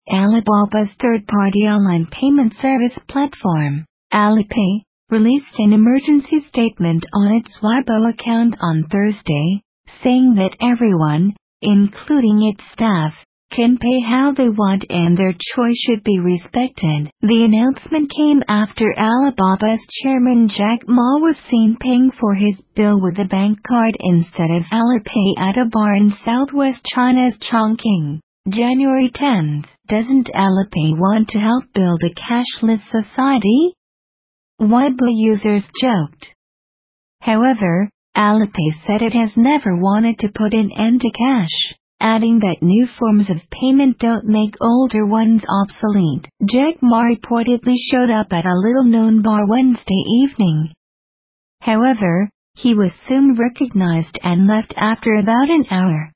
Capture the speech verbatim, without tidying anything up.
Alibaba's third-party online payment service platform, Alipay, released an emergency statement on its Weibo account on Thursday, saying that everyone, including its staff, can pay how they want and their choice should be respected. The announcement came after Alibaba's chairman Jack Ma was seen paying for his bill with a bank card instead of Alipay at a bar in southwest China's Chongqing. January tenth. Doesn't Alipay want to help build a cashless society? Weibo users joked. However, Alipay said it has never wanted to put an end to cash, adding that new forms of payment don't make older ones obsolete. Jack Ma reportedly showed up at a little-known bar Wednesday evening. However, he was soon recognized and left after about an hour.